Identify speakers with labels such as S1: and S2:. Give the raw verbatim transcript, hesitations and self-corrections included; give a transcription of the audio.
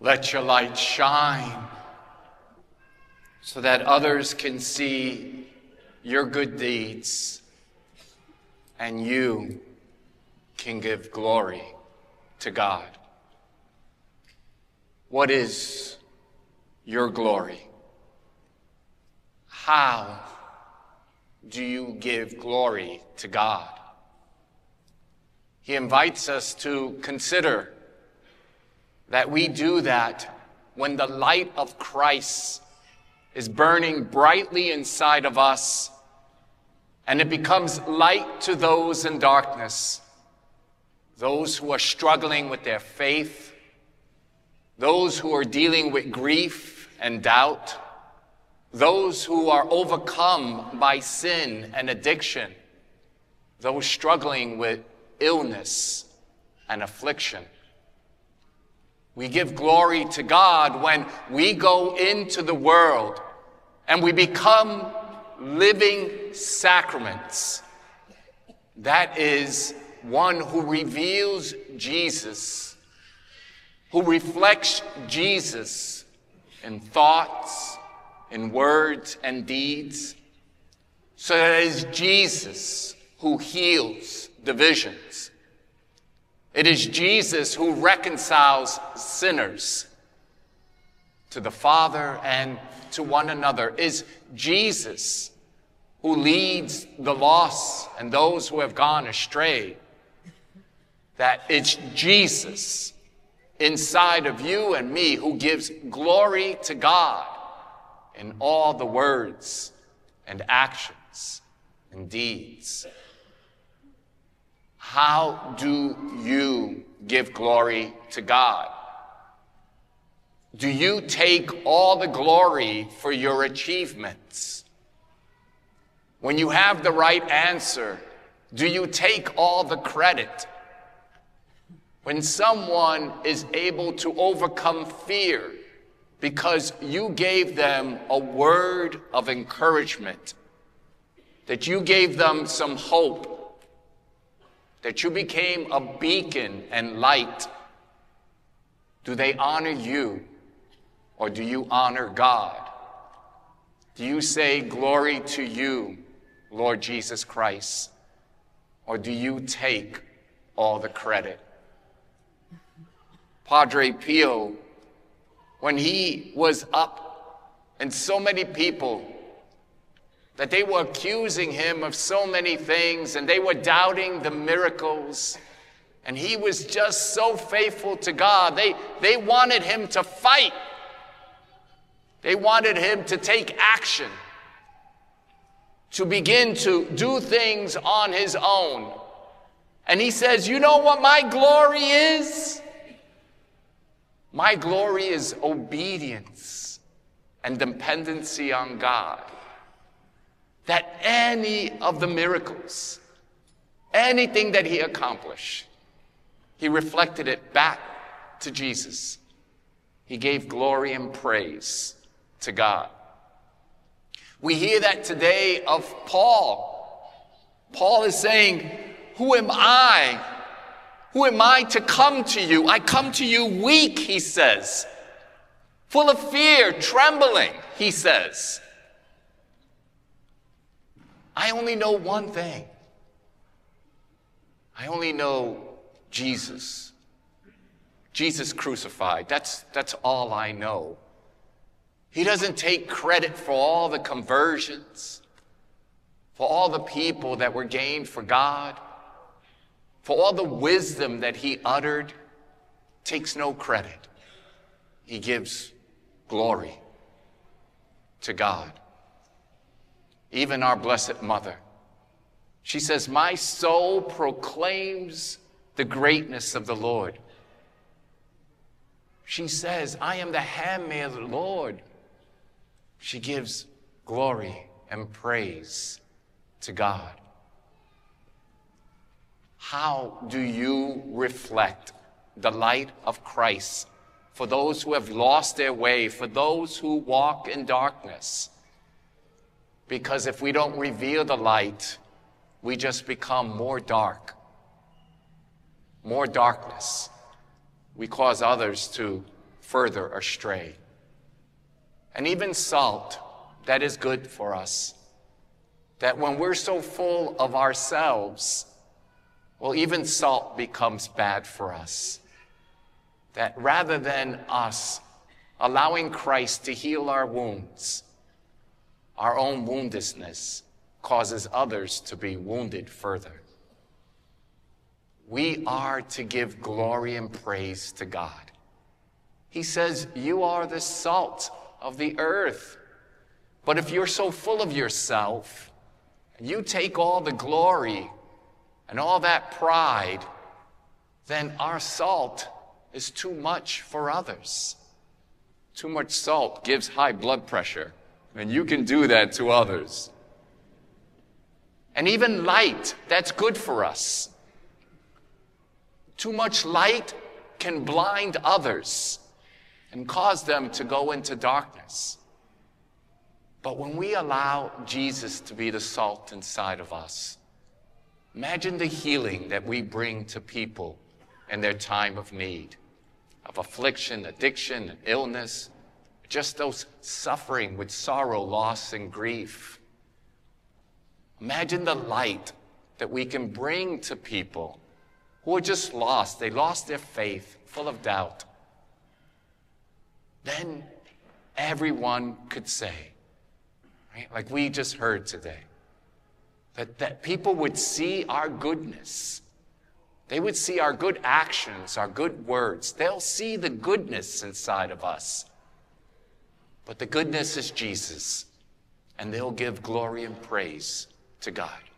S1: Let your light shine so that others can see your good deeds and you can give glory to God. What is your glory? How do you give glory to God? He invites us to consider that we do that when the light of Christ is burning brightly inside of us, and it becomes light to those in darkness, those who are struggling with their faith, those who are dealing with grief and doubt, those who are overcome by sin and addiction, those struggling with illness and affliction. We give glory to God when we go into the world and we become living sacraments. That is one who reveals Jesus, who reflects Jesus in thoughts, in words and deeds. So that it is Jesus who heals divisions. It is Jesus who reconciles sinners to the Father and to one another. It is Jesus who leads the lost and those who have gone astray. That it's Jesus inside of you and me who gives glory to God in all the words and actions and deeds. How do you give glory to God? Do you take all the glory for your achievements? When you have the right answer, do you take all the credit? When someone is able to overcome fear because you gave them a word of encouragement, that you gave them some hope, that you became a beacon and light, do they honor you or do you honor God? Do you say glory to you, Lord Jesus Christ, or do you take all the credit? Padre Pio, when he was up and so many people that they were accusing him of so many things and they were doubting the miracles. And he was just so faithful to God. They, they wanted him to fight. They wanted him to take action, to begin to do things on his own. And he says, you know what my glory is? My glory is obedience and dependency on God. That any of the miracles, anything that he accomplished, he reflected it back to Jesus. He gave glory and praise to God. We hear that today of Paul. Paul is saying, who am I? Who am I to come to you? I come to you weak, he says. Full of fear, trembling, he says. I only know one thing. I only know Jesus. Jesus crucified. That's, that's all I know. He doesn't take credit for all the conversions, for all the people that were gained for God, for all the wisdom that he uttered. Takes no credit. He gives glory to God. Even our Blessed Mother, she says, my soul proclaims the greatness of the Lord. She says, I am the handmaid of the Lord. She gives glory and praise to God. How do you reflect the light of Christ for those who have lost their way, for those who walk in darkness? Because if we don't reveal the light, we just become more dark, more darkness. We cause others to further astray. And even salt, that is good for us, that when we're so full of ourselves, well, even salt becomes bad for us. That rather than us allowing Christ to heal our wounds, our own woundedness causes others to be wounded further. We are to give glory and praise to God. He says, you are the salt of the earth. But if you're so full of yourself, and you take all the glory and all that pride, then our salt is too much for others. Too much salt gives high blood pressure, and you can do that to others. And even light, that's good for us. Too much light can blind others and cause them to go into darkness. But when we allow Jesus to be the salt inside of us, imagine the healing that we bring to people in their time of need, of affliction, addiction, and illness, just those suffering with sorrow, loss, and grief. Imagine the light that we can bring to people who are just lost. They lost their faith, full of doubt. Then everyone could say, right, like we just heard today, that, that people would see our goodness. They would see our good actions, our good words. They'll see the goodness inside of us. But the goodness is Jesus, and they'll give glory and praise to God.